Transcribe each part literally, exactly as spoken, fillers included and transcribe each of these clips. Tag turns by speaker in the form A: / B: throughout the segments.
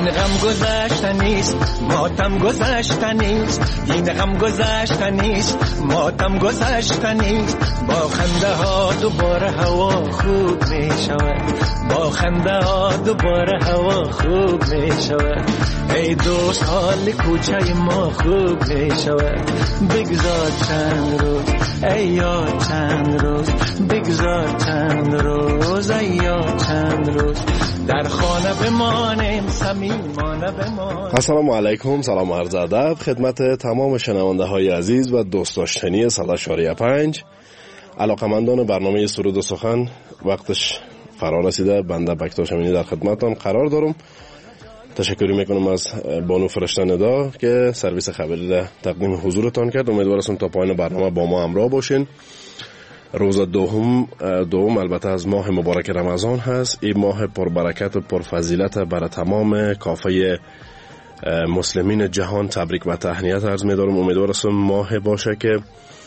A: غم گذشتنیست ماتم گذشتنیست، این غم گذشتنیست ماتم گذشتنیست. با خنده ها دوباره هوا خوب می شود، با خنده ها دوباره هوا خوب می شود. ای دوست حال کوچه ما خوب می شود. بگذار چند روز ای یاد چند روز، بگذار چند روز ای یاد چند روز، در خانه بمانیم صمیمانه بمانیم.
B: السلام علیکم، سلام عرض ادب خدمت تمام شنونده های عزیز و دوست داشتنی صد و چهار و پنج علاقمندان برنامه سرود و سخن. وقتش فرا رسیده، بنده بکتاش امینی در خدمتتان قرار دارم. تشکری میکنم از بانو فرشته ندا که سرویس خبری را تقدیم حضورتان کرد. امیدوارم تا پایان برنامه با ما همراه باشین. روز دوم دوم البته از ماه مبارک رمضان هست. این ماه پربرکت و پرفضیلت برای تمام کافه مسلمین جهان تبریک و تهنیت عرض می‌دارم. امیدوارم ماه باشه که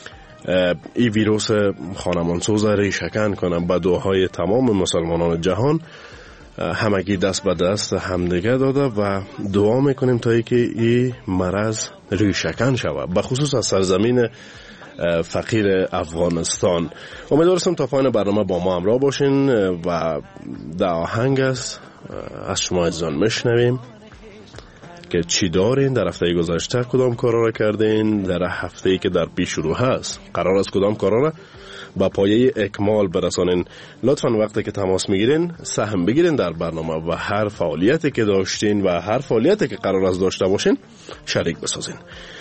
B: این ویروس خانمانسوز ریشه‌کن کنه. با دعاهای تمام مسلمانان جهان همگی دست به دست همدیگه داده و دعا میکنیم تا اینکه این مرض ریشه‌کن شود، به خصوص از سرزمین فقیر افغانستان. امیدوارم تا پایان برنامه با ما همراه باشین و در آهنگ است از شما عزیزان میشنویم که چی دارین، در هفته گذشته کدام کارا را کردین، در هفته‌ای که در پیش رو هست قرار است کدام کارا را با پایه اکمال برسانین. لطفاً وقتی که تماس میگیرین سهم بگیرین در برنامه و هر فعالیتی که داشتین و هر فعالیتی که قرار است داشته باشین شریک بسازین.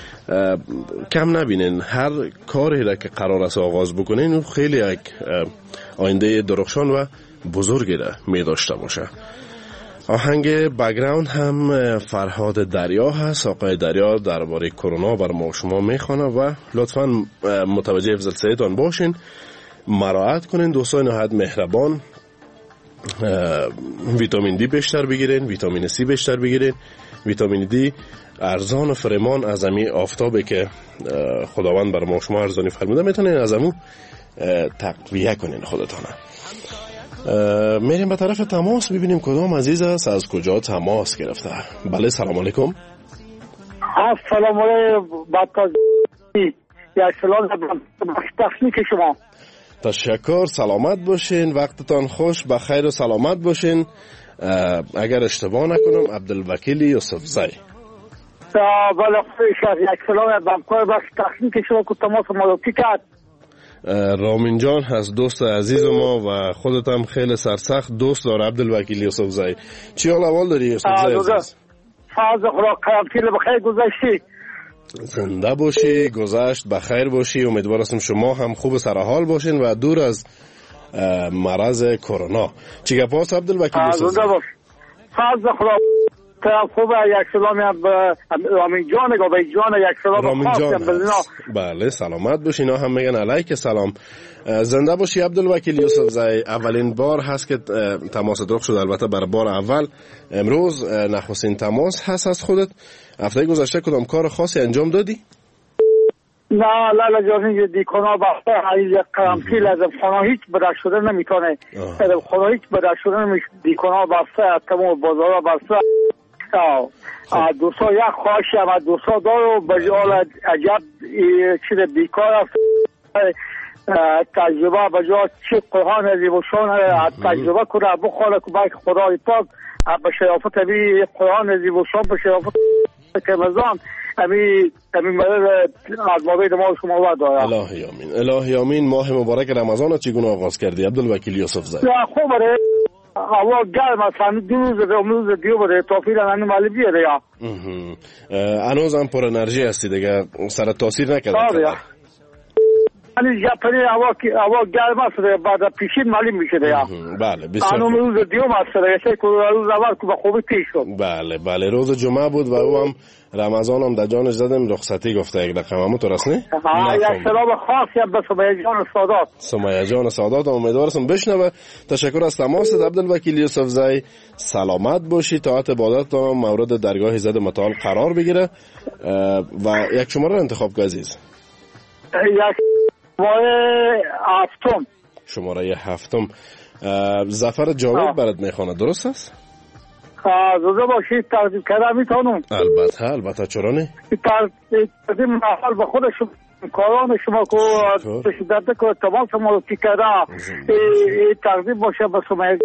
B: کم نبینین، هر کاری را که قرار است آغاز بکنین خیلی یک آینده درخشان و بزرگی را می داشته باشه. آهنگ بک‌گراند هم فرهاد دریا هست. آقای دریا درباره کرونا بر ما شما میخوانه و لطفاً متوجه جلسه‌تان باشین، مراعات کنین. دوستان نهایت مهربان، ویتامین دی بیشتر بگیرین، ویتامین سی بیشتر بگیرین. ویتامین دی ارزان و فرمان از امی آفتابه که خداوند بر ما شما ارزانی فرموده، میتونین از امو تقویه کنین خودتانه. میریم به طرف تماس ببینیم کدام عزیز است از کجا تماس گرفته. بله سلام علیکم.
C: السلام علیکم. بعد یا سلام تخنیک شما.
B: تشکر، سلامت باشین، وقتتان خوش، بخیر و سلامت باشین. اگر اشتباه نکنم عبدالوکیل یوسفزی.
C: بله خوش، یک سلام بمکار بخش تخنیک شما که تماس مالوکی کرد.
B: رامین جان هست دوست عزیز ما و خودت هم خیلی سرسخت دوست داره عبدالوکیل یوسفزی. چی حال احوال داری یوسفزی عزیز؟
C: فاز خدا قیامتی بخیر گذشتی.
B: زنده باشی، گذشت بخیر باشی. امیدوارم شما هم خوب سر حال باشین و دور از مرض کرونا. چی گپ است عبدالوکیل یوسفزی؟
C: فاز خدا طرف خوبه. یک سلامی به رامین جان گوی جان، یک سلام خاص.
B: بله سلامت باشی. اینا هم میگن علیک سلام. زنده باشی عبدالوکیل یوسفزی. اولین بار هست که تماس درخ شد، البته بر بار اول. امروز نخستین تماس هست از خودت. هفته گذشته کدام کار خاصی انجام دادی؟
C: نه لالا جانی دیکونا بخته هایی قرمتی لازم خانه هیچ بدر شده نمیتونه. خانه هیچ بدر شده نمیتونه. دیکونا بخته تمام بازارا بخته. دوستا یک خواهشی هم دوستا دارو بجال عجب چیز بیکار است. تجربه بجال چی قرآن زیبوشان تجربه کنه بخواه که باید خدای پاک به شرافت بی قرآن زیبوشان به شرافت کمزان امی امی مرد از مابید ما شما ورد داره.
B: الهی آمین. الهی آمین. ماه مبارک رمضان چگونه آغاز کردی عبدالوکیل یوسفزی؟
C: خوب بره. هوا گرم است. دو روز امروز دیو بده توفیق نانی مالی بیاره یا
B: هنوز هم پر انرژی هستی دیگه، سر تاثیر نکرده؟
C: آره یعنی جپنی هوا هوا گرم است، بعد پیشین مالی میشه یا
B: بله بسیار.
C: روز دیو است دیگه، که روز اول که به خوبی پیش شد.
B: بله بله روز جمعه بود و او هم رمضان هم در جانش زدم رخصتی گفته یک رقم همون تو رسنی؟
C: ها یک سلام خاصی به سمیه جان سادات.
B: سمیه جان سادات امیدوارم بشنوه. تشکر از تماست عبدالوکیل یوسفزی. سلامت باشی. طاعت عبادت تا مورد درگاه عزت متعال قرار بگیره و یک شماره انتخاب کن عزیز.
C: یک شماره هفتم.
B: شماره هفتم. ظفر جاوید برات میخونه درست است؟
C: زوده باشید تقدیم کردم میتونم؟
B: البته البته چرا نه؟
C: تقدیم اول به خود شما کاران شما که شدت که تمام شما رو کرده تقدیم باشه به سمیه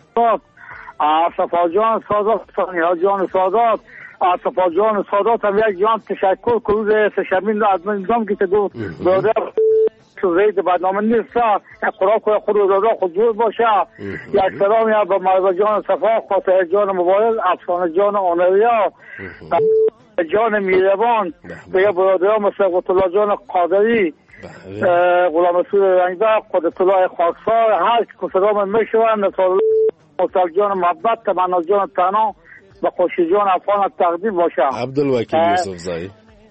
C: صفا جان سادات سانیها جان سادات صفا جان سادات هم یک جان تشکر که روز سشمین رو از من نظام که تگو برادر زید برنامه نیست یک قرآن که خود رو خود جور باشه یک سلام یا به مرد جان صفا خاطر جان مبارز افسانه جان آنریا جان میروان و یا برادران مثل قطلا جان قادری غلام رسول رنگبر قدرت الله خاکسار هر که صدام میشون نصار مصطفی جان محبت تمنا جان تنها و خوشی جان افغان تقدیم باشه.
B: عبدالوکیل یوسف زایی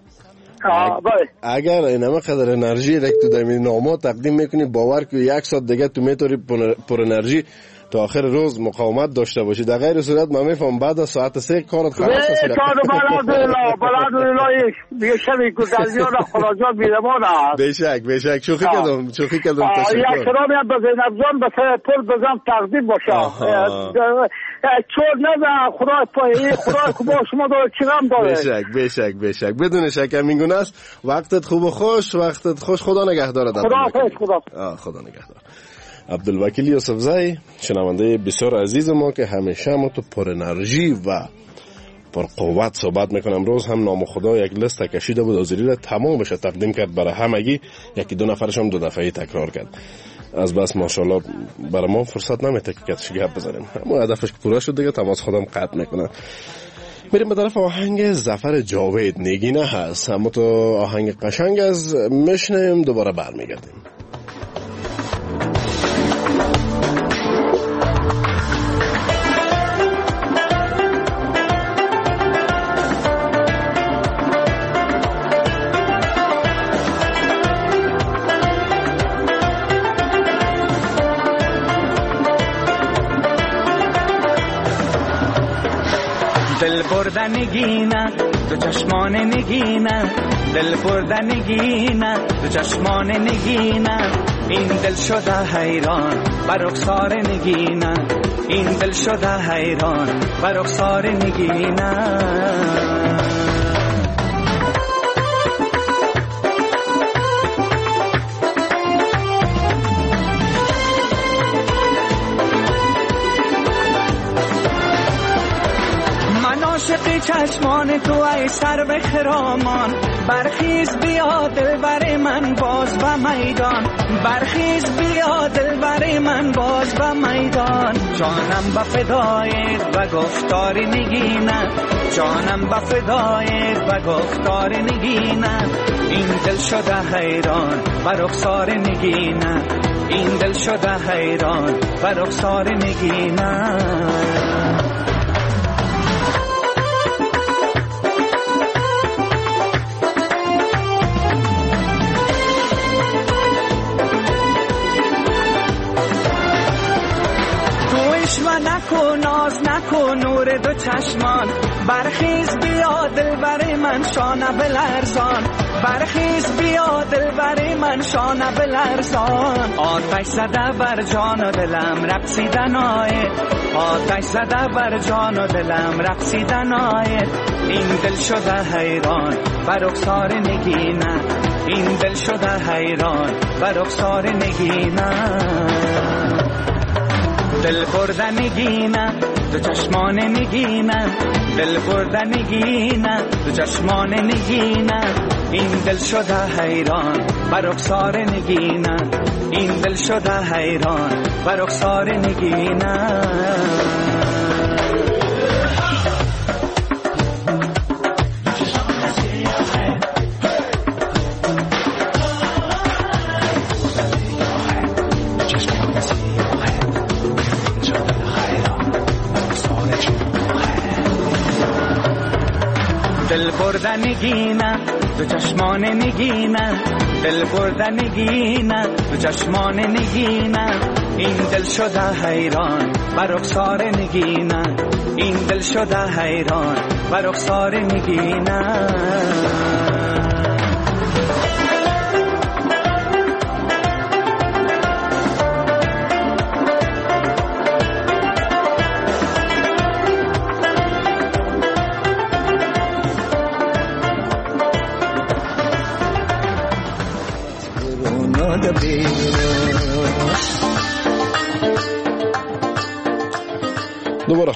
B: اگر این همه قدر انرژی رک تو دمی نامو تقدیم میکنی باور که یک ساعت دیگه تو میتونی پر انرژی تا آخر روز مقاومت داشته باشی. در غیر صورت من میفهم بعد از ساعت سه کارت خلاص است.
C: نه کارو بلادولا بلادولا یه شبی گذریان خلاجان میرمانه.
B: بیشک بیشک شوخی کردم شوخی کردم تشکر.
C: یک سلامی به زینب جان به سر پل بزن تقدیم باشه. چور نزن خدا پای خدا که با شما داره چیرم داره.
B: بیشک بیشک بیشک بدون شک همین گونه است. وقتت خوب و خوش وقتت خوش خدا نگهدارت.
C: خدا خوش خدا.
B: آه خدا نگهدار. عبدالوکیل یوسف زایی شنونده بسیار عزیز ما که همیشه ما تو پر انرژی و پر قوت صحبت میکنم. امروز هم نام خدا یک لیست کشیده بود حاضری را تمام بشه تقدیم کرد برای همگی. یکی دو نفرش هم دو دفعه تکرار کرد. از بس ماشاءالله برای ما فرصت نمیده که کتش گپ بزنیم. اما هدفش که پورا شد دیگه تماس خودم قطع میکنه. میریم به طرف آهنگ ظفر جاوید نگینه هست. اما تو آهنگ قشنگ از میشنیم دوباره برمیگردیم.
D: دل بردن نگینه تو چشمان نگینه دل بردن نگینه تو چشمان نگینه این دل شده حیران بر رخسار نگینه این دل شده حیران بر رخسار نگینه عاشق چشمان تو ای سر به خرامان برخیز بیا دل بر من باز به میدان برخیز بیا دل بر من باز به میدان جانم به فدایت و گفتار نگینه جانم به فدایت و گفتار نگینه این دل شده حیران و رخسار نگینه این دل شده حیران و رخسار نگینه و نکن ناز نکن نور دو چشمان برخیز بیا دل بر من شانه بلرزان برخیز بیا دل بر من شانه بلرزان آتش زده بر جان و دلم رقصیدن آید آتش زده بر جان و دلم رقصیدن آید این دل شده حیران بر رخسار نگینه این دل شده حیران بر رخسار نگینه دل بردن نگینه تو چشمان نگینه دل بردن نگینه تو چشمان نگینه این دل شده حیران بر رخسار نگینه این دل شده حیران بر رخسار نگینه دل بردن نگینه تو چشمان نگینه دل بردن نگینه تو چشمان نگینه این دل شده حیران بر رخسار نگینه این دل شده حیران بر رخسار نگینه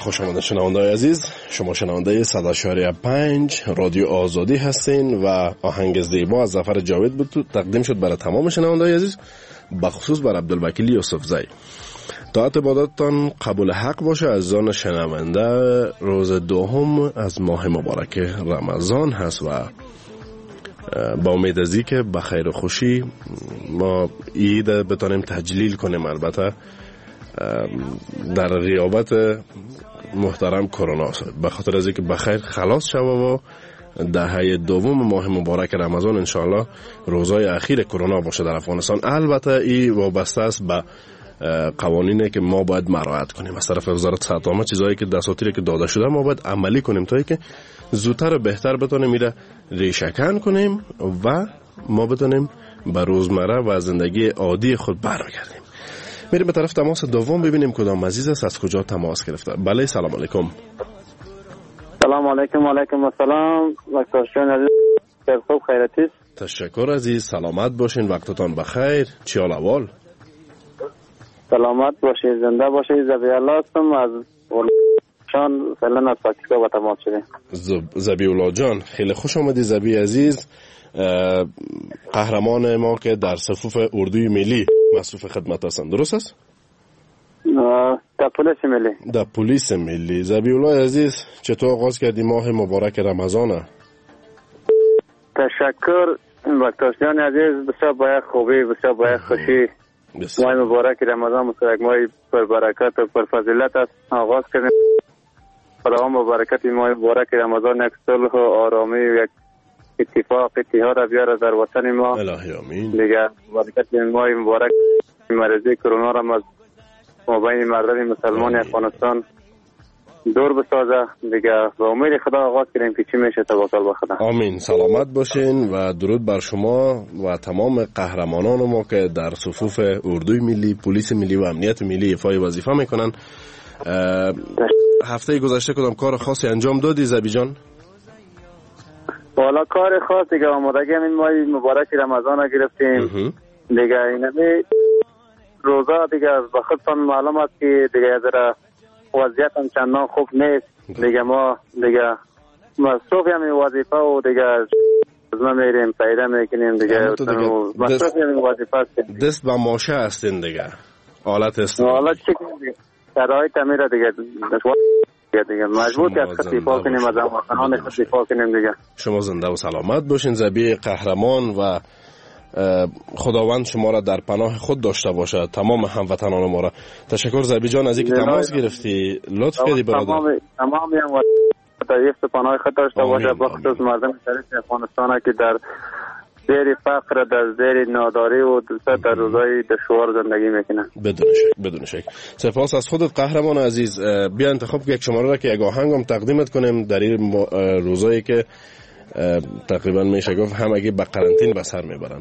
B: خوش آمدید شنونده‌های عزیز. شما شنونده صد و چهار پنج رادیو آزادی هستین و آهنگ زیبا از ظفر جاوید بود تقدیم شد برای تمام شنونده‌های عزیز، بخصوص بر عبدالوکیل یوسفزئی. طاعت عبادتتان قبول حق باشه عزیزان شنونده. روز دوم از ماه مبارک رمضان هست و با امید ازی که به خیر و خوشی ما عید بتونیم تجلیل کنیم، البته در غیابت محترم کرونا، به خاطر از اینکه بخیر خلاص شوه و دهه دوم ماه مبارک رمضان انشاءالله روزای اخیر کرونا باشه در افغانستان. البته این وابسته است به قوانینی که ما باید مراعات کنیم از طرف وزارت صحت عامه، چیزایی که دستوری که داده شده ما باید عملی کنیم تا اینکه زودتر و بهتر بتونیم میره ریشه‌کن کنیم و ما بتونیم به روزمره و زندگی عادی خود برگردیم. میریم به طرف تماس دوم ببینیم کدام عزیز است، از کجا تماس گرفته. بله سلام علیکم.
C: سلام علیکم. و علیکم السلام. وقتشون عزیز خوب خیرتی؟
B: تشکر عزیز، سلامت باشین، وقتتان بخیر. چی حال احوال؟
C: سلامت باشید، زنده باشید. زبی الله هستم از شان فعلا از پاکستان با تماس شدیم.
B: زبی الله جان خیلی خوش آمدی زبی عزیز، قهرمان ما که در صفوف اردوی ملی مصروف خدمت هستند، درست است؟
C: در پلیس ملی.
B: در پلیس ملی. زبی الله عزیز چطور آغاز کردی ماه مبارک رمضان؟
C: تشکر وقتشون عزیز، بسیار باید خوبی، بسیار باید خوشی. ماه مبارک رمضان مثل یک ماه پر برکت و پر فضیلت است آغاز کردیم. خداوند مبارکت ماه مبارک رمضان یک صلح و آرامی و یک اتفاق اتحاد بیاره در وطن ما.
B: الهی آمین.
C: دیگه برکت ماه مبارک مرضی کرونا را از مابین مردم مسلمان افغانستان دور بسازه. دیگه به امید خدا آغاز کردیم که چی میشه، توکل به خدا.
B: آمین. سلامت باشین و درود بر شما و تمام قهرمانان ما که در صفوف اردوی ملی، پلیس ملی و امنیت ملی ایفای وظیفه میکنن. هفته گذشته کدام کار خاصی انجام دادی زبی جان؟
C: والا کار خاص دیگه آمادگی همین ماه مبارک رمضان را گرفتیم. دیگه اینمی روزا دیگه به خودتان معلوم است که دیگه ذره وضعیت هم چندان خوب نیست. دیگه ما دیگه مصروف همین وظیفه و دیگه از ما میریم پیدا میکنیم دیگه مصروف همین وظیفه هستیم.
B: دست با ماشه هستین دیگه حالت است.
C: حالا چی کنیم شرایط میره دیگه دیگه مجبور از خود دفاع کنیم، از وطنان خود دفاع کنیم دیگه.
B: شما زنده و سلامت باشین زبی قهرمان و خداوند شما را در پناه خود داشته باشه، تمام هموطنان ما را. تشکر زبی جان از اینکه تماس گرفتی، لطف کردی برادر.
C: تمام تمام هم در پناه خود داشته باشه، بخصوص مردم شریف افغانستان که در زیر فقر، در زیر ناداری و در روزای دشوار زندگی میکنن.
B: بدون شک بدون شک. سپاس از خودت قهرمان عزیز. بیا انتخاب یک شماره را که یک آهنگم تقدیمت کنیم در این روزایی که تقریبا میشه گفت همگی به قرنطینه به سر میبرن.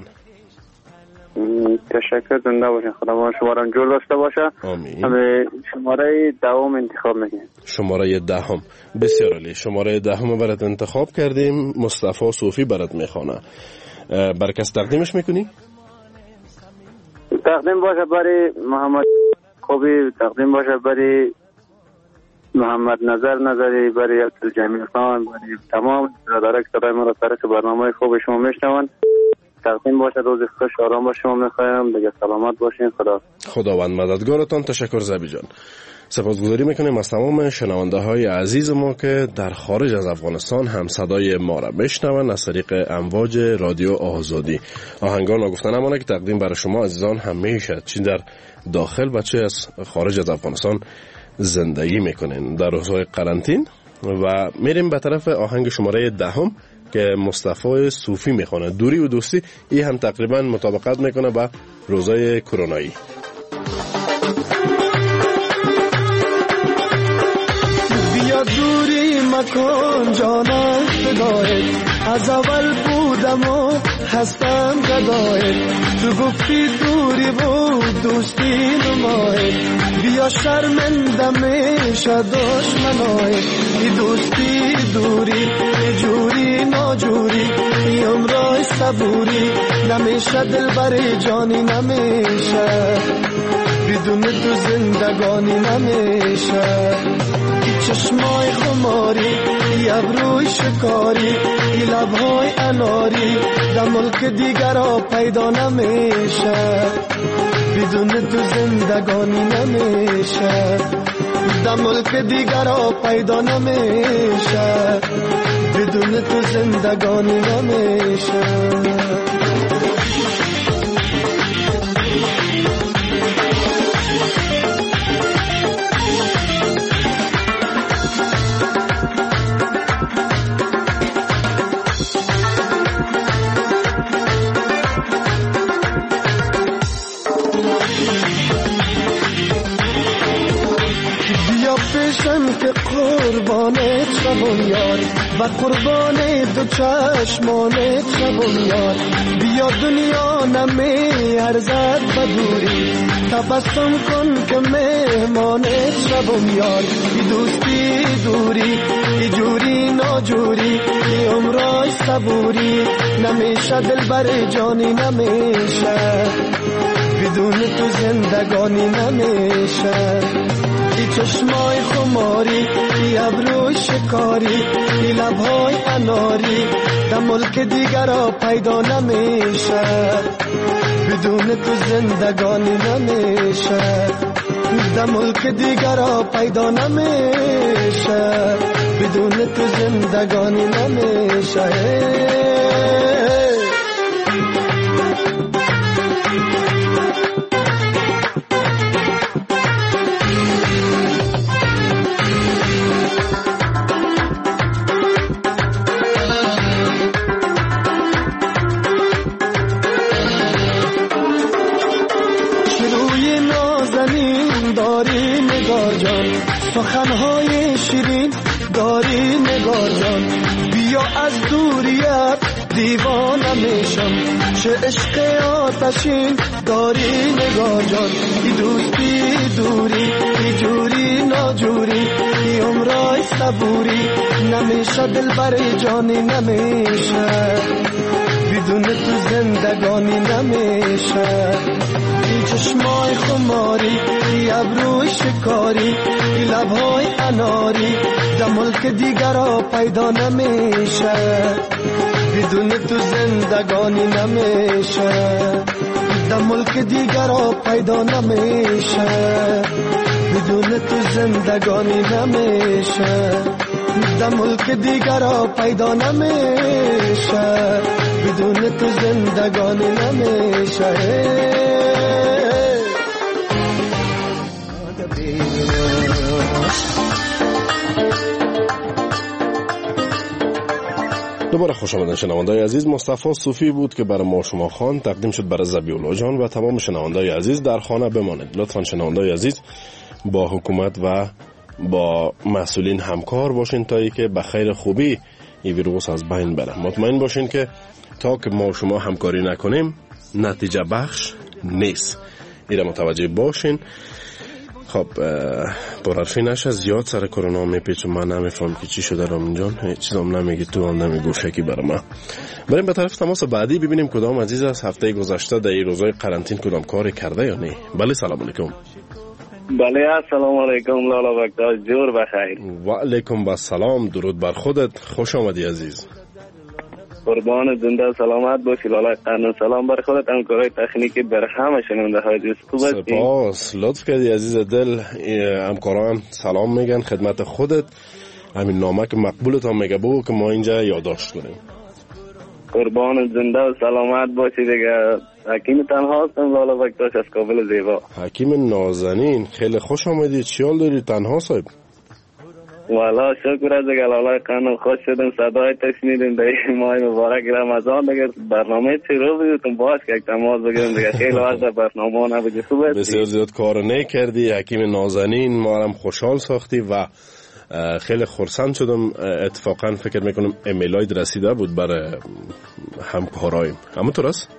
C: تشکر، زنده باشین، خدا شما را جور داشته باشه.
B: آمین.
C: همه شماره دهم انتخاب میکنیم.
B: شماره دهم بسیار عالی. شماره دهم برات انتخاب کردیم. مصطفی صوفی برات میخوانه. برای کس تقدیمش میکنی؟
C: تقدیم باشه برای محمد خوبی، تقدیم باشه برای محمد نظر نظری، برای عبدالجمیل خان، برای تمام برادران که صدای ما را سرک برنامه خوب شما میشنون. تقدیم باشه، روز خوش آرام باشه شما میخوایم دیگه. سلامت باشین. خدا
B: خداوند مددگارتان. تشکر زبی جان. سپاسگزاری میکنیم از تمام شنونده های عزیز ما که در خارج از افغانستان هم صدای ما را بشنون از طریق امواج رادیو آزادی. آهنگان و گفتن امانه که تقدیم برای شما عزیزان هم میشد، چی در داخل و چه از خارج از افغانستان زندگی میکنین در روزهای قرنطین. و میریم به طرف آهنگ شماره دهم که مصطفی صوفی میخونه. دوری و دوستی، این هم تقریبا مطابقت میکنه با روزهای کرونایی.
E: بیا دوری مکن جانم فدایت، از اول بودم و هستم گدایت. تو گفتی دوری بود دوستی نمایت، بیا شرمنده میشه دشمنایت. ای دوستی دوری جوری ناجوری، ای عمرای صبوری نمیشه، دل بری جانی نمیشه، بدون تو زندگانی نمیشه. چشمای خماری، ای ابروی شکاری، ای لبهای اناری، در ملک دیگرها پیدا نمیشه، بدون تو زندگانی نمیشه، در ملک دیگرها پیدا نمیشه، بدون تو زندگانی نمیشه. که قربانت شبم یار و قربان دو چشمانت شبم یار، بیا دنیا نمی ارزد بدوری، تبسم کن که مهمانت شبم یار، ای دوستی دوری، ای جوری ناجوری، ای عمرای صبوری، نمیشه دل بر جانی نمیشه، بدون تو زندگانی نمیشه، ای چشمای خماری، ای ابروی شکاری، ای لبهای اناری، در ملک دیگرها پیدا نمیشه، بدون تو زندگانی نمیشه، در ملک دیگرها پیدا نمیشه، بدون تو زندگانی نمیشه. سخنهای شیرین داری نگار جان، بیا از دوریت دیوانه میشم، چه عشق آتشین داری نگار جان، ای دوستی دوری، ای جوری ناجوری، ای عمرای صبوری، نمیشه دل بر جانی نمیشه، بدون تو زندگانی نمیشه، ای چشمای خماری، ای ابروی شکاری، ای لبهای اناری، در ملک دیگرها پیدا نمیشه، بدون تو زندگانی نمیشه، در ملک دیگرها پیدا نمیشه، بدون تو زندگانی نمیشه، در ملک دیگرها پیدا نمیشه، بدون تو زندگانی نمیشه.
B: دوباره خوش آمدن شنوندای عزیز. مصطفی صوفی بود که برای ما شما خوان، تقدیم شد برای ذبیح‌الله جان و تمام شنوندای عزیز. در خانه بمانید لطفاً شنوندای عزیز، با حکومت و با مسئولین همکار باشین تا ای که به خیر خوبی این ویروس از بین بره. مطمئن باشین که تا که ما شما همکاری نکنیم نتیجه بخش نیست، ایره متوجه باشین. خب برارفی نشه زیاد سر کرونا میپیچم، من نمیفهم که چی شده رامین جان، هیچ چیزام نمیگی تو هم نمیگو شکی برای من. بریم به طرف تماس بعدی ببینیم کدام عزیز از هفته گذشته در این روزهای قرنطین کدام کاری کرده یا نه. بله سلام علیکم.
F: بله السلام علیکم لالا وقتا جور بخیر.
B: و علیکم السلام، درود بر خودت، خوش آمدی عزیز.
F: قربان زنده سلامت باشی لالا قرن، سلام بر خودت، همکارای تکنیکی بر همه شنونده های عزیز. خوب هستی؟
B: سپاس، لطف کردی عزیز دل. همکاران سلام میگن خدمت خودت، همین نامه که مقبولت هم میگه بگو که ما اینجا یادداشت کنیم.
F: قربان زنده و سلامت باشی دیگه. حکیم تنها هستم لالا وقتاش از کابل زیبا.
B: حکیم نازنین خیلی خوش آمدی، چی حال داری تنها صاحب؟
F: والا شکر از دیگه لالا قانون، خوش شدم صدای تشنیدیم در این ماه مبارک رمضان دیگه. برنامه چی رو بیدتون باش که تماس بگیرم دیگه، خیلی وقت برنامه نبودی. خوب هستی؟
B: بسیار زیاد کار نکردی حکیم نازنین، ما هم خوشحال ساختی و خیلی خرسند شدم. اتفاقا فکر میکنم ایمیلای رسیده بود برای همکارایم، اما تو راست؟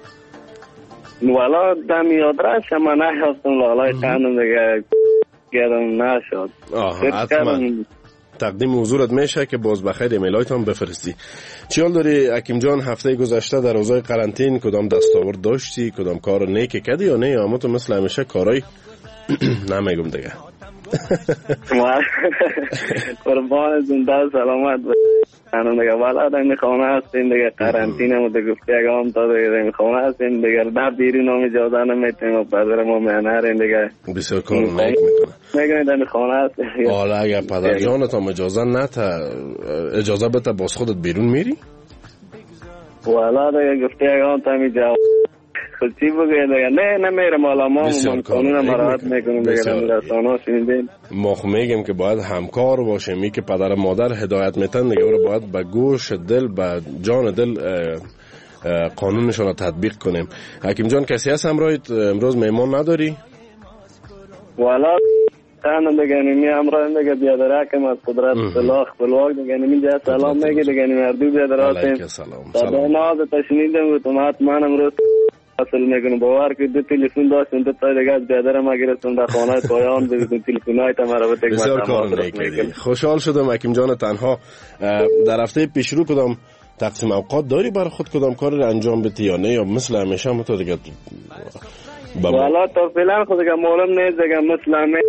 F: والا دم یادرش اما نهستم لالا قانون دیگه گردم نشد.
B: آه حتما تقدیم حضورت میشه که باز بخیر ایمیلایت هم بفرستی. چی حال داری حکیم جان؟ هفته گذشته در روزهای قرنطین کدام دستاورد داشتی؟ کدام کار نیکی کردی یا نه؟ اما تو مثل همیشه کارای نمیگم دیگه
F: قربان زنده سلامت انا دیگه والا در خانه هستیم دیگه قرنطینه مو دیگه گفته اگه هم تا دیگه در خانه هستیم دیگه در بیرون هم اجازه نمیتیم و پدر ما مهنرین دیگه
B: بسیار کار نیک میکنه
F: میگن در خانه هستیم.
B: حالا اگه پدر جانت هم اجازه نته اجازه بده باز خودت بیرون میری؟
F: والا دیگه گفته اگه هم تا می جواب خود چی بگه دیگه نه نمیرم حالا ما من قانون مراعات میکنیم دیگه در رسانه شنیدیم
B: ما خو میگیم که باید همکار باشیم. می که پدر مادر هدایت میتن دیگه رو باید به گوش دل به جان دل قانونشون رو تطبیق کنیم. حکیم جان کسی هست همراهت امروز میمان نداری؟
F: والا تنها دیگه نمی همراه دیگه بیادرکم از قدرت سلاخ بلواق دیگه نمی جا سلام میگه دیگه نمی اردو بیادراتیم
B: علیک سلام سلام
F: ناز تشنیدم و تومات من امروز اصل میکنم باور که دو تلفن داشتم دو تا دیگه از بیادرم گرفتم در خانه پایان بدون تلفنای تمام رابطه
B: بسیار کار نیکی. خوشحال شدم حکیم جان. تنها در هفته پیش رو کدام تقسیم اوقات داری برای خود کدام کار رو انجام بدی یا نه یا مثل همیشه هم تو دیگه
F: والا تا فعلا خود دیگه معلوم نیست دیگه مثل همه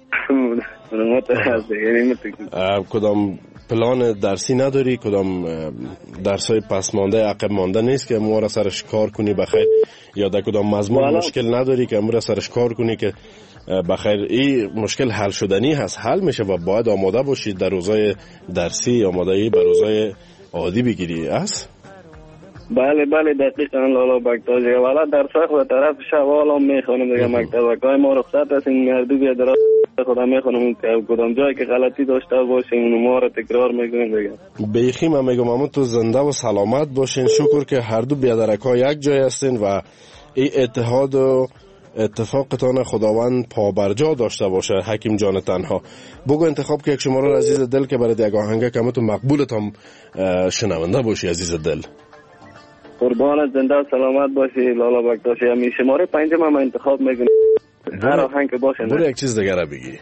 B: کدام پلان درسی نداری؟ کدام درسای پس مانده عقب مانده نیست که ما را سرش کار کنی بخیر یا در کدام مضمون مشکل نداری که ما را سرش کار کنی که بخیر این مشکل حل شدنی هست حل میشه و باید آماده باشید در روزای درسی آماده ای بر روزای عادی بگیری است؟
F: بله بله دقیقاً لالا بکتاجی والا در خود طرف شوالا میخونم دیگه مکتب که ما رخصت هستیم مردو بیادرات خدا میخونم کدام جایی که غلطی داشته باشیم اونو ما رو تکرار میکنیم دیگه.
B: بیخی من میگم امون تو زنده و سلامت باشین. شکر که هر دو بیادرک ها یک جای هستین و این اتحاد و اتفاقتان خداوند پابرجا داشته باشه. حکیم جان تنها بگو انتخاب که یک شماره عزیز دل که برای یک آهنگ که تو مقبولت هم شنونده باشی عزیز دل.
F: قربانت زنده سلامت باشی لالا بکتاشی. همین شماره پنجم هم انتخاب میکنم هر آهنگ که باشه.
B: برو یک چیز دیگه را بگی.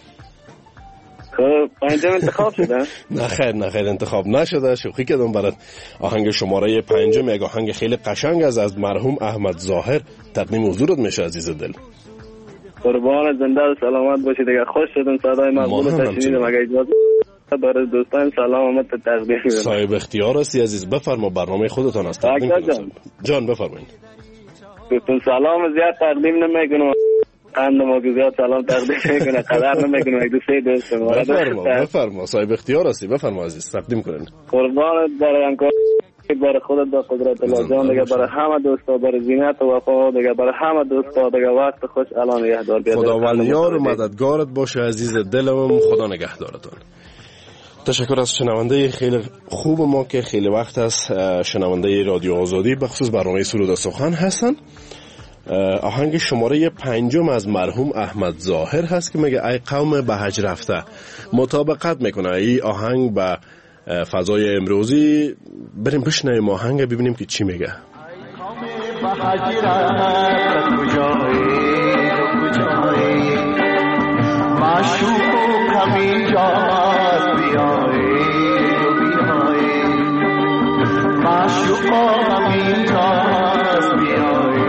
F: خب پنجم انتخاب شده؟
B: نه خیر نه خیر انتخاب نشده. شوخی کردم برات. آهنگ شماره پنجم یک آهنگ خیلی قشنگ از از مرحوم احمد ظاهر تقدیم حضورت میشه عزیز دل.
F: قربانت زنده سلامت باشی دیگه. خوش شدم صدای مقبول تشنیدم. اگه اجازه برای دوستان سلام امت تقدیم میکنم.
B: صاحب اختیار هستی عزیز. بفرما برنامه خودتان است. تقدیم کنم جان بفرمایید.
F: دوستان سلام زیاد تقدیم نمیکنم. قندم ما زیاد سلام تقدیم میکنه قدر نمیکنم. یک دو سه دوستم
B: بفرما بفرما صاحب اختیار هستی. بفرما عزیز تقدیم کنین.
F: قربانت برای انکار برای خودت با قدرت الله جان دیگه برای همه دوستا برای زینت و وفا دیگه برای همه دوستا دیگه وقت خوش الان نگهدار.
B: خداوند یار و مددگارت باشه عزیز دلم. خدا نگهدارتان. تشکر از شنونده خیلی خوب ما که خیلی وقت است شنونده رادیو آزادی بخصوص برنامه سرود سخن هستن. آهنگ شماره پنجم از مرحوم احمد ظاهر هست که میگه ای قوم به حج رفته. مطابقت میکنه این آهنگ به فضای امروزی. بریم بشنویم آهنگ ببینیم که چی میگه.
E: ای قوم به حج رفته کجایی کجایی معشوق و کمی جات بیایی بیایی معشوق و کمی جات بیایی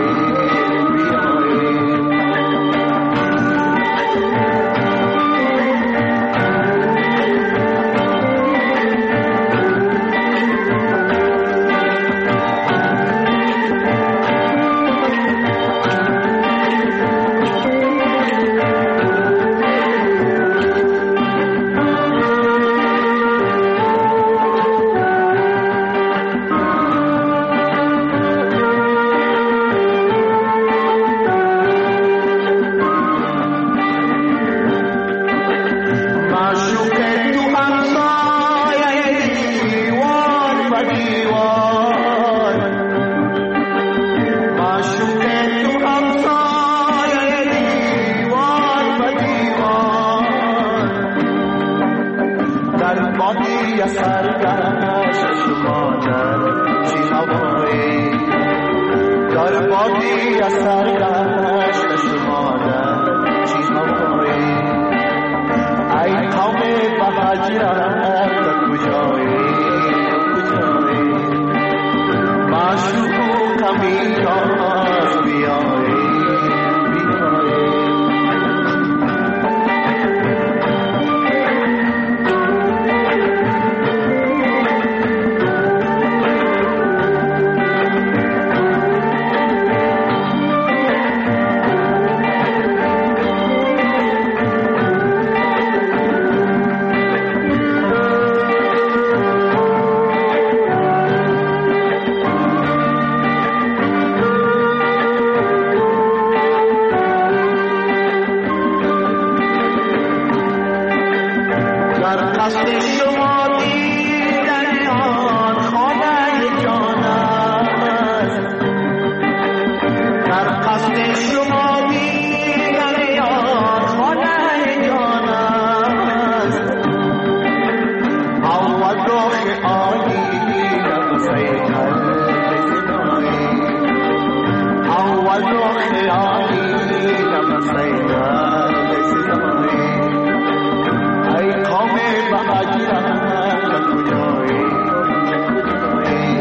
E: رخ آیینم سیدل زنایی اول رخ آیینم سیدل زنایی ای قوم بهجرم کجایی کجایی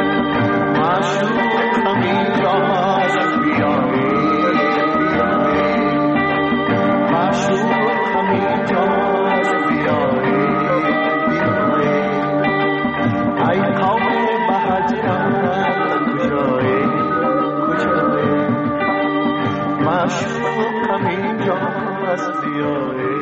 E: معشوق همینجاست بیایی بیایی معشوق همینجاست بیایی بیایی ای قوم بهجرم کجایی کجایی معشوق همینجاست بیایی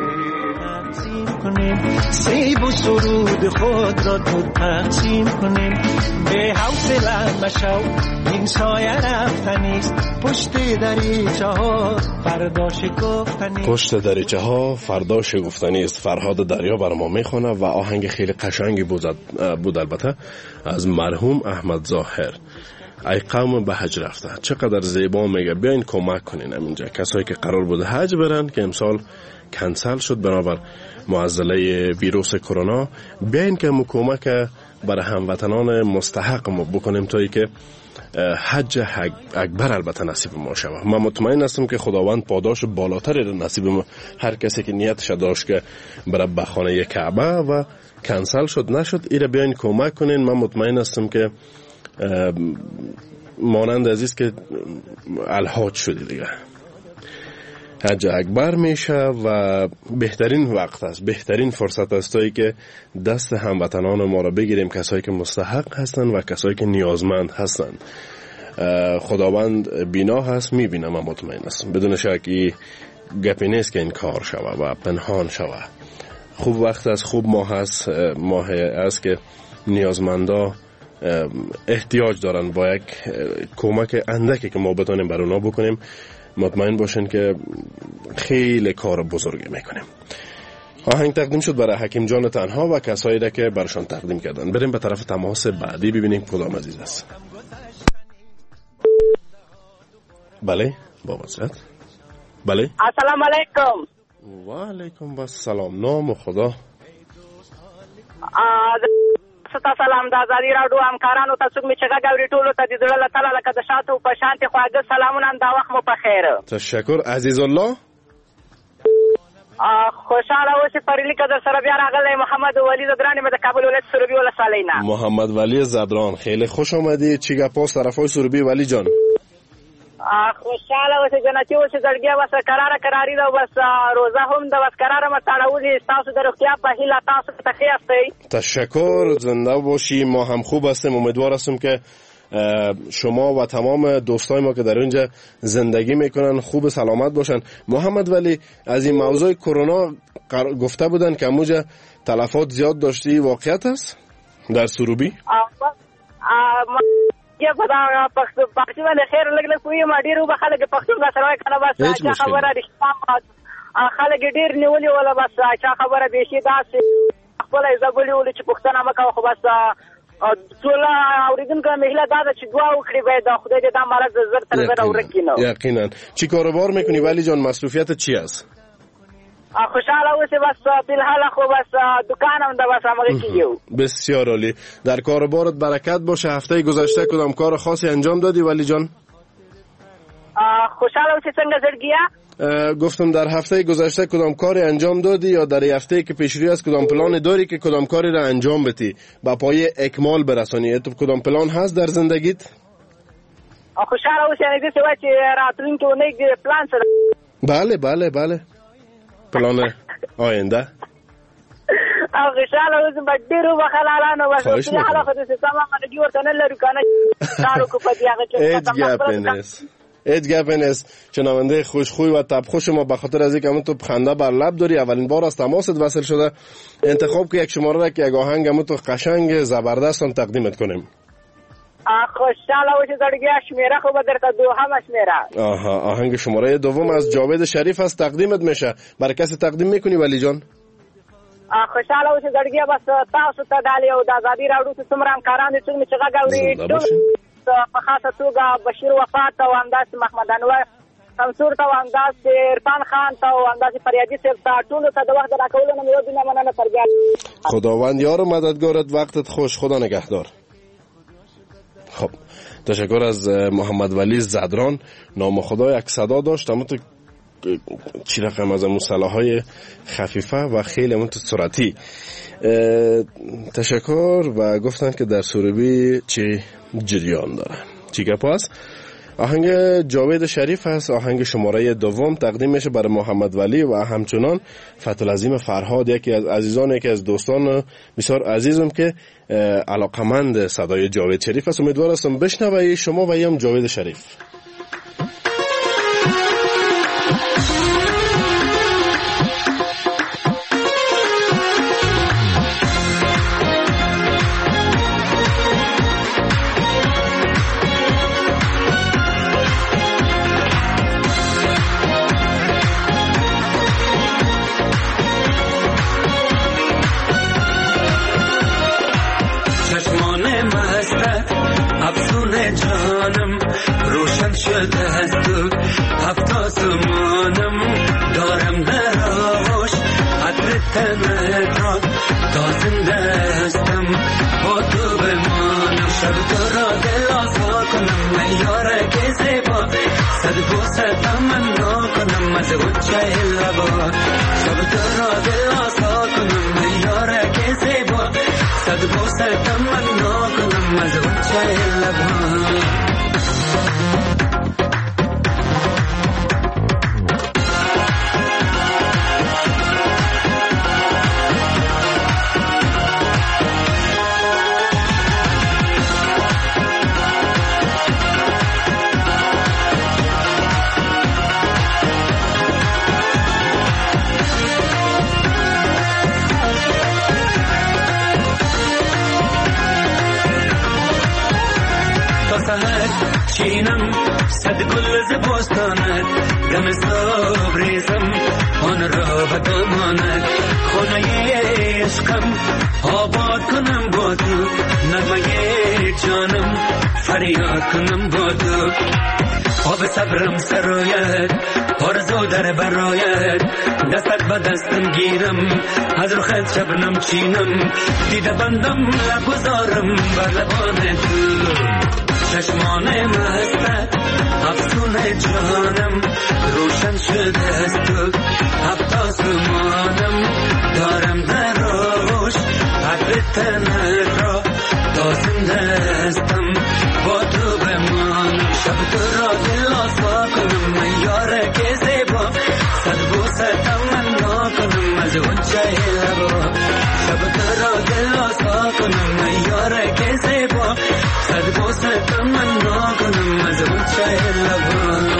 A: سیب و سرود خود را تو تقسیم کنیم به حوصله مشو این سایه رفتنیست پشت دریچه ها فردا شکفتنیست
B: پشت دریچه ها فردا شکفتنیست. فرهاد دریا بر ما میخونه و آهنگ خیلی قشنگی بود, بود البته از مرحوم احمد ظاهر. ای قوم به حج رفته چقدر زیبا میگه. بیاین کمک کنین همینجا کسایی که قرار بود حج برن که امسال کنسل شد بنابر معضله ویروس کرونا. بیاین که کمک برای هموطنان مستحق ما بکنیم تا ای که حج اکبر البته نصیب ما شود. من مطمئن هستم که خداوند پاداش بالاتری را نصیب ما هر کسی که نیتش داشت که بره به خانه کعبه و کنسل شد نشد ایره بیاین کمک کنین. من مطمئن هستم که مانند عزیز که الحاج شدی دیگه حج اکبر میشه و بهترین وقت است بهترین فرصت است تا که دست هموطنان ما را بگیریم کسایی که مستحق هستند و کسایی که نیازمند هستند. خداوند بینا هست میبینه. من مطمئن هستم بدون شک گپی نیست که این کار شوه و پنهان شوه. خوب وقت است خوب ماه است ماه است که نیازمندا احتیاج دارن با یک کمک اندکی که ما بتونیم بر اونا بکنیم. مطمئن باشین که خیلی کار بزرگی میکنیم. آهنگ تقدیم شد برای حکیم جان تنها و کسایی را که برشان تقدیم کردن. بریم به طرف تماس بعدی ببینیم کدام عزیز است. بله با وضعیت. بله
G: السلام علیکم.
B: و علیکم السلام. نام خدا.
G: ستا سلام د ازادي راډیو همکارانو ته څوک می چې غاوري ټولو ته د زړه له تله لکه د شاتو په شانتي خواږه سلامونه دا وخت مو په خیر.
B: تشکر عزیز الله.
G: خوشاله اوسې پرلی که در سره بیا راغلی محمد ولی زدران مې د کابل ولایت سروبي ولسوالۍ نه.
B: محمد ولی زدران خیلی خوش آمدی. چی گپاس طرفای سروبی ولی جان؟
G: خوشاله اوسې جنتي اوسې زړګیا بس قراره قراری ده بس روزه هم ده بس قراره متاړولې تاسو د روغتیا په هیله تاسو ته ښه یاستئ.
B: تشکر زنده باشی. ما هم خوب هستیم. امیدوار هستم که شما و تمام دوستای ما که در اونجا زندگی میکنن خوب سلامت باشن. محمد ولی از این موضوع کرونا گفته بودن که اموجا تلفات زیاد داشتی واقعیت است در سروبی؟
G: یا خدا پښتو پښتو باندې خیر لګ لګ کوی ما ډیرو به خلک پښتو غا سره کنه بس چا خبره رښتیا خلک ډیر نیولې ولا بس چا خبره به شي داس خپل زغولې ول چې پښتنه مکو خو بس ټول اوریدونکو مهله دا چې دعا وکړي باید خدای دې دا مرض زر تر زر ورکینو.
B: یقینا. چی کاروبار میکنی ولی جان؟ مصروفیت چی است؟
G: خوشحاله اوسه بس فی‌الحال خو بس دکانم ده بس همغه کیو.
B: بسیار عالی. در کاربارت برکت باشه. هفته گذشته کدام کار خاصی انجام دادی ولی جان؟
G: خوشحاله اوسه څنګه زړګیا؟
B: گفتم در هفته گذشته کدام کاری انجام دادی یا در هفته که پیش روی است کدام پلان داری که کدام کاری را انجام بدی با پای اکمال برسانی؟ تو کدام پلان هست در زندگیت؟
G: خوشحاله اوسه یعنی دې څه چې راتلونکي ونه پلان سره.
B: بله بله بله. پلان آینده.
G: او خوشحاله اوسم ډیرو بخلالانو بس په حاله خو دې سم باندې ورته نه لرو کنه کارو کو پدې هغه
B: چې پاتم ایت گپنس. شنونده خوشخوی و تبخوش ما به خاطر از اینکه همون تو خنده بر لب داری اولین بار از تماست وصل شده انتخاب که یک شماره را که یک آهنگ همون تو قشنگ زبردست هم تقدیمت کنیم.
G: خوشحاله اوسې زړګیا شمیره خو به درته دوهم شمیره.
B: آها آهنگ شماره دوم از جاوید شریف است تقدیمت میشه. برای کسی تقدیم میکنی ولی جان؟
G: خوشحاله اوسې زړګیا بس تاسو ته دالي او د ازادي راډیو ته څومره همکاران دي څوک چې غاوري په خاصه توګه بشیر وفات او همداسې محمد انور شمسور ته او همداسې عرفان خان ته او همداسې فریادي صاحب ته ټولو ته د وخت د راکولو نه مې یو دونه مننه فرګال.
B: خداوند یار و مددگارت، وقتت خوش، خدا نگهدار. خب تشکر از محمد ولی زدران. نام خدا یک صدا داشت، اما تو چی رقم از مصطلح‌های خفیفه و خیلی اما تو سرعتی. تشکر و گفتن که در سروبی چی جریان داره. چی گپ است؟ آهنگ جاوید شریف است، آهنگ شماره دوم تقدیم میشه برای محمد ولی و همچنان فتح‌العظیم فرهاد، یکی از عزیزان، یکی از دوستان بسیار عزیزم که علاقمند صدای جاوید شریف است. امیدوار هستم بشنوید شما و هم جاوید شریف.
H: جانم روشن شده است هفت آسمانم دارم در آغوش عطر تنت را تا زنده هستم با تو بمانم شب تو را دل آزا کنم من یاره که زیبا صد بوسه تمنا کنم از اوچه لبا شب تو را دل آزا کنم من یاره که زیبا صد بوسه تمنا کنم از اوچه لبا. چینم صد گل ز بستانت دم صبریزم آن را به دامانت خانه عشقم آباد کنم با تو نغمه جانم فریاد کنم با تو آب صبرم سرایت آرزو در برایت دستت به دستم گیرم از رخت شبنم چینم دیده بندم لبگذارم بر لبان تو چشمان مستت افسون جانم روشن شده است تو هفت آسمانم دارم در آغوش عطر تنت را تا زنده هستم با تو بمانم شب تو را دل آزا کنم من یاره که زیبا صد بوسه تمنا کنم از اوچه لبا شب تو را دل آزا کنم من یاره که زیبا صد بوسه تمنا کنم از اوچه لبا.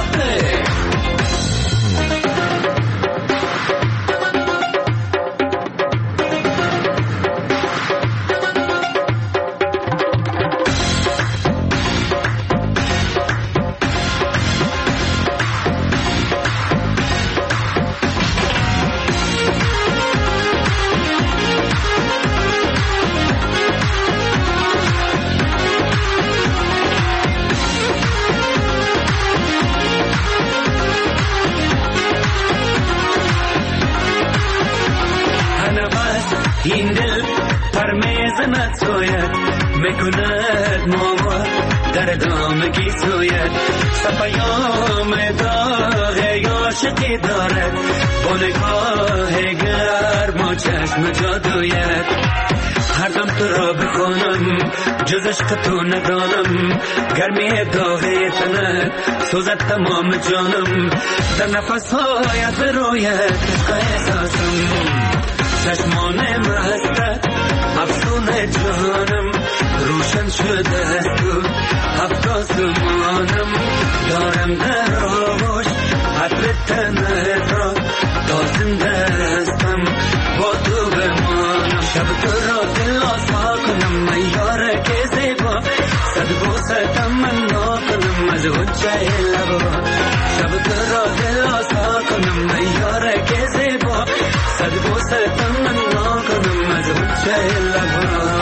H: این دل پرمیزنت سوید میکند ماما در دامگی سوید سپیام داغ عاشقی دارد با نگاه گرم و چشم جادویت هر دم تو را بخونم جز عشق تو ندانم گرمی داغ تنت سوزد تمام جانم در نفس های از رویت عشق احساسم چشمان مستت افسون جانم روشن شده است تو هفت آسمانم دارم در آغوش عطر تنت را تا زنده هستم با تو بمانم شب تو را دل آزا کنم من یاره که زیبا صد بوسه تمنا کنم از اوچه لبا شب تو را دل آزا کنم من یاره که زیبا صد بوسه تمنا کنم از اوچه لبا.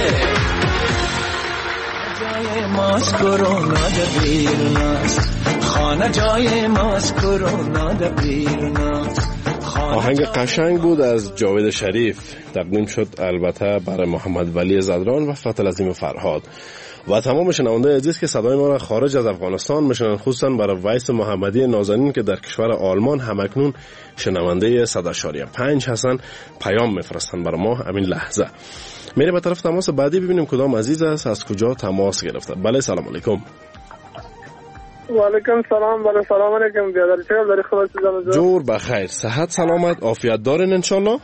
A: جای ماست کرونا در بیرون است خانه جای ماست کرونا در بیروناست.
B: آهنگ قشنگ بود از جاوید شریف، تقدیم شد البته برای محمد ولی زدران و فتح العظیم فرهاد و تمام شنونده عزیز که صدای ما را خارج از افغانستان میشنن، خصوصا برای ویس محمدی نازنین که در کشور آلمان همکنون شنونده صد اشاریه پنج هستن، پیام میفرستن برای ما همین لحظه. میره به طرف تماس بعدی ببینیم کدام عزیز است، از کجا تماس گرفته. بله سلام علیکم.
I: و علیکم سلام. بله سلام علیکم بیادر، چه داری خبر سیدم؟
B: جور بخیر، صحت سلامت، عافیت دارین انشالله؟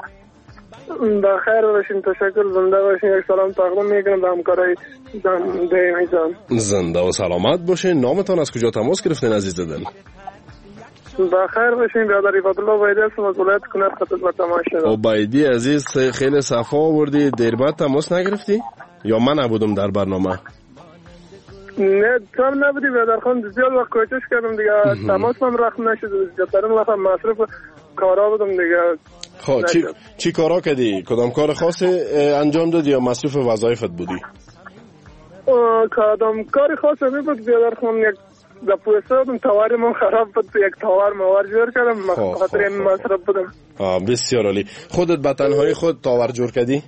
I: بخیر باشین، تشکر، زنده باشین. یک سلام تقدیم میکنم به همکارای دائمی جان.
B: زنده و سلامت باشین. نامتان از کجا تماس گرفتین عزیز دل؟
I: بخیر باشین بیادر. عباد الله عبیدی هستم از ولایت کنر خدمت شما شدم.
B: عبیدی عزیز خیلی صفا آوردی، دیر بعد تماس نگرفتی یا من نبودم در برنامه؟
I: نه تو هم نبودی بیادر خان، زیاد وقت کوشش کردم دیگه، تماس هم رقم نشد، زیادترین وقت مصرف کارا بودم دیگه.
B: خب چی چی کارا کردی؟ کدام کار خاصی انجام دادی یا مصروف وظایفت بودی؟
I: کدام کاری خاصی می بود بیادر خان، یک دپوسته بودم، تواری من خراب بود، یک توار موار جور کردم، خاطر این مصرف بودم.
B: آه بسیار عالی. خودت به تنهایی خود توار جور کردی؟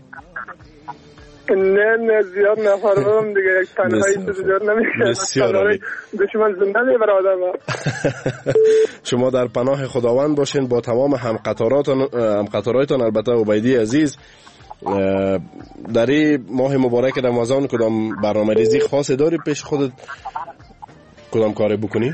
I: نه نه زیاد نفر بودم دیگه، یک تنهایی زیاد نمیشه.
B: بسیار عالی.
I: دشمن زنده میبر آدم.
B: شما در پناه خداوند باشین با تمام همقطاراتون همقطارایتان. البته عبیدی عزیز، در این ماه مبارک رمضان کدام برنامه ریزی خاصی داری پیش خودت؟ کدام کاری بکنی؟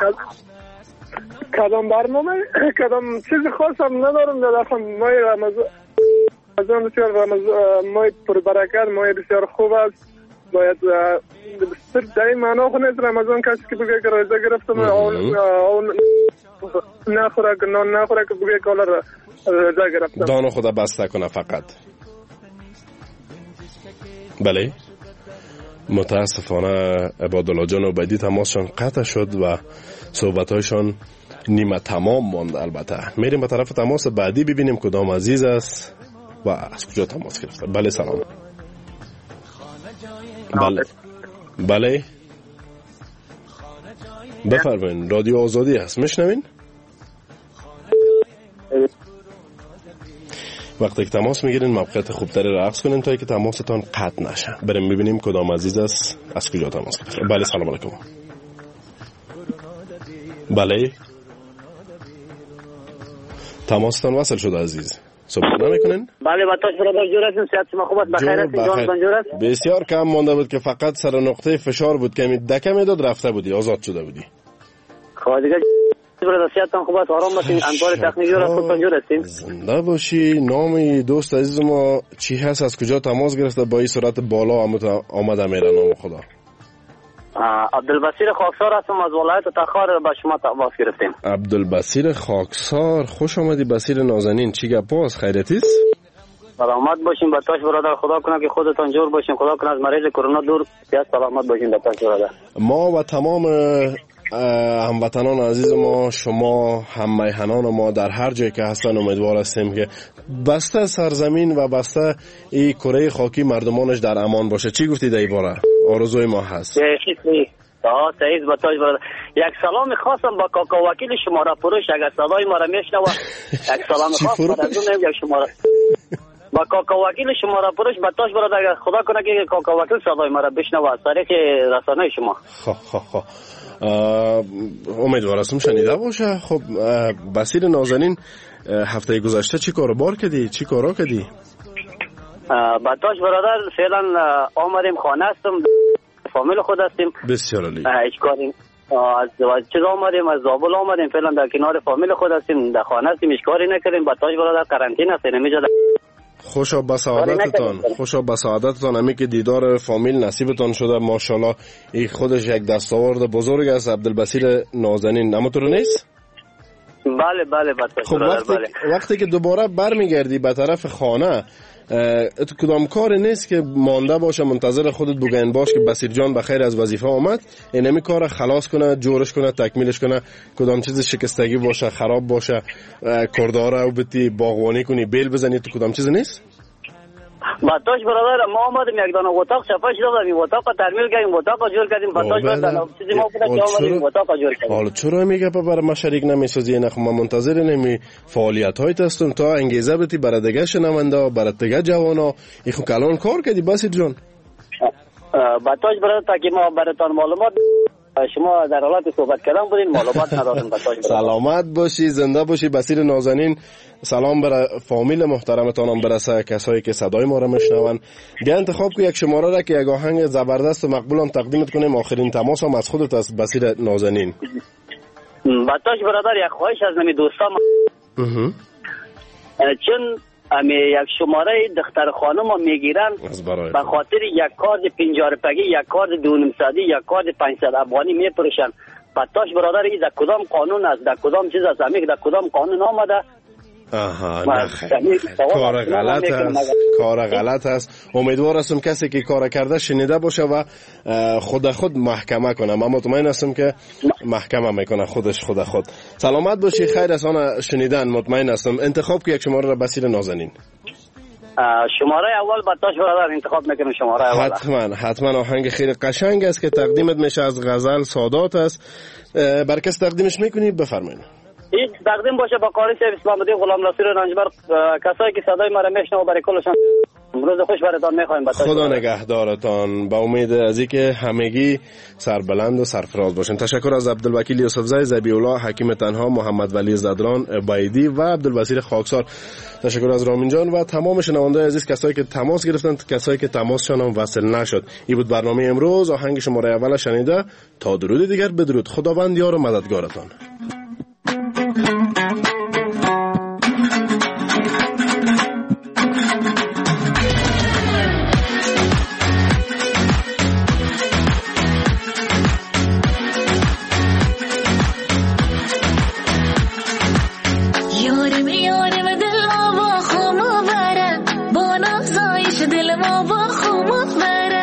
I: کدام برنامه کدام چیز خاص هم ندارم در ماه رمضان. رمضان بسیار رمضان ماه پر برکت، ماه بسیار خوب است. باید صرف در این معنا خود نیست رمضان کسی که بگه که روزه گرفتم اون نخوره که نان نخوره که بگه که حالا روزه گرفتم،
B: دانو خدا بسته کنه فقط. بله متاسفانه عبادالله جان عبیدی تماسشان قطع شد و صحبتایشان نیمه تمام ماند. البته میریم به طرف تماس بعدی ببینیم کدام عزیز است و از کجا تماس گرفته. بله سلام. بله بله بفرمایید، رادیو آزادی هست، میشنوین؟ وقتی که تماس میگیرین موقعیت خوبتری را عکس کنین تا که تماستان قطع نشه. بریم ببینیم کدام عزیز است، از کجا تماس گرفته. بله سلام علیکم. بله تماستان وصل شده عزیز، صحبت نمیکنین؟
J: بله باتاش برادر جور هستیم، صحت شما خوب است؟ بخیر هستین؟ جانتان جور است؟
B: بسیار کم مانده بود که فقط سر نقطه فشار بود که می دکه میداد رفته بودی، آزاد شده بودی.
J: خب دیگه برادر صحتتان خوب است؟ آرام باشین؟ همکار تکنیکی جور است؟ خودتان جور هستین؟
B: زنده باشی. نام دوست عزیز ما چی هست؟ از کجا تماس گرفته؟ با این سرعت بالا آمده میره نام خدا؟
J: عبدالبصیر خاکسار هستم از ولایت تخار، با شما تماس گرفتیم.
B: عبدالبصیر خاکسار، خوش آمدی بصیر نازنین. چی گپ است؟ خیرتیست؟
J: سلامت باشین باتاش برادر، خدا کنه که خودتان جور باشین، خدا کنه از مریض کرونا دور بیا، سلامت باشین باتاش برادر.
B: ما و تمام هموطنان عزیز ما، شما هم میهنان ما در هر جایی که هستن، امیدوار هستیم که بسته سرزمین و بسته این کره خاکی مردمانش در امان باشه. چی گفتی در این باره؟ آرزوی ما هست.
J: آه سعید باتاش برادر، یک سلام خاصم با کاکا وکیل شماره پروش، اگر صدای ما را میشنوه یک سلام خاص برادر یک شماره با کاکا وکیل شماره پروش باتاش برادر، اگر خدا کنه که کاکا وکیل صدای ما را بشنوه از طریق رسانه شما.
B: خب خب خب امیدوار هستم شنیده باشه. خب بصیر نازنین، هفته گذشته چی کارو بار کردی؟ چی کارا کردی؟
J: باتاش برادر فعلا آمدیم خانه هستم، فامیل خود هستیم.
B: بسیار عالی.
J: هیچ کاری از چیز آمدیم، از زابل آمدیم، فعلا در کنار فامیل خود هستیم، در خانه هستیم، هیچ کاری نکردیم. باتاش برادر قرنطینه هستیم اینجا.
B: خوشا به سعادتتان، خوشا به سعادتتان. امی که دیدار فامیل نصیبتان شده، ماشاءالله این خودش یک دستاورد بزرگ است. عبدالبصیر نازنین همونطور نیست؟
J: بله بله باتاش
B: خب
J: برادر.
B: وقتی
J: بله
B: وقتی که دوباره برمیگردی به طرف خانه، ات کدام کار نیست که مانده باشه منتظر خودت بگین باش که بصیر جان بخیر از وظیفه آمد، اینمی کار خلاص کنه، جورش کنه، تکمیلش کنه. کدام چیز شکستگی باشه، خراب باشه، کرداره او بتی باغوانی کنی، بیل بزنی، تو کدام چیز نیست؟
J: باتاش برادر ما آمدیم یک دانه اتاق چپا شده بودیم اتاق ترمیل کردیم اتاق جور کردیم باتاش برادر چیزی ما بوده که آمدیم اتاق جور کردیم.
B: حالا چرا میگه برای ما شریک نمیسازی؟ نه خب ما منتظر نمی فعالیت های هستم تا انگیزه بتی برای دیگه شنونده برای دیگه جوانا این خب کلان کار کردی باسط جان.
J: باتاش برادر تا که ما براتون معلومات شما در حالت صحبت کردن بودین معلومات نداریم. باتاش
B: سلامت باشی زنده باشی بصیر نازنین. سلام برای فامیل محترمتانم برسه کسایی که صدای ما را میشنون. بیا انتخاب کو یک شماره را که یک آهنگ زبردست و مقبولم تقدیمت کنیم. آخرین تماس هم از خودت از بصیر نازنین.
J: باتاش برادر یک خواهش از نمی دوستان چون امی یک شماره دختر خانم ها میگیرن به خاطر یک کارد پنجاه روپیه یک کارد دو نیم صدی یک کارد پانصد افغانی میپروشن. باتاش برادر این در کدام قانون است در کدام چیز است امی در کدام قانون آمده؟
B: آها نه کار غلط است کار غلط است. امیدوار هستم کسی که کار کرده شنیده باشه و خود خود محکمه کنه. من مطمئن هستم که محکمه میکنه خودش خود خود. سلامت باشی خیر از آن شنیدن مطمئن هستم. انتخاب که یک شماره را بصیر نازنین.
J: شماره اول باتاش برادر انتخاب میکنم. شماره اول
B: حتما حتما آهنگ خیلی قشنگ است که تقدیمت میشه از غزل سادات است. بر کس تقدیمش میکنی بفرمایید.
J: این تقدیم باشه با قاری صاحب اسلام الدین غلام ناصر رنجبر کسایی که صدای ما را میشنوند برای کلشان روز خوش براتون میخوایم.
B: خدا نگهدارتان. با امید از اینکه همگی سربلند و سرفراز باشین. تشکر از عبدالوکیل یوسفزای ذبیح الله حکیم تنها محمد ولی زدران بایدی و عبدالبصیر خاکسار. تشکر از رامین جان و تمام شنوندگان عزیز کسایی که تماس گرفتن کسایی که تماسشان هم وصل نشد. این بود برنامه امروز. آهنگ شماره اول شنیده تا درود دیگر بدرود. خداوند یار و مددگارتان.
K: دل ما با خو